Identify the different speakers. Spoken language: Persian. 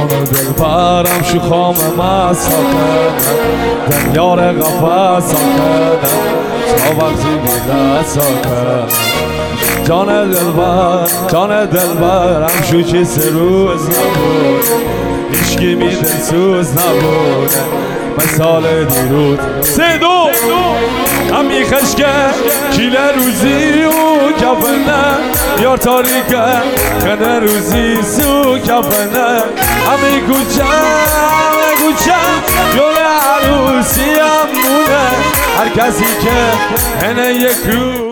Speaker 1: جان دل برم شو خام مساکنم دنیار قفص ساکنم تا وقتی بیده ساکنم جان دل برم شو که سه روز نبود عشقی می دلسوز نبود مثال دیروز سه دو هم میخشکه کیل روزی و کفنه یار تاریکه خنه روزی سو کفنه همه کوچه یول عروسی هم مونه هر کسی که هنه یک رو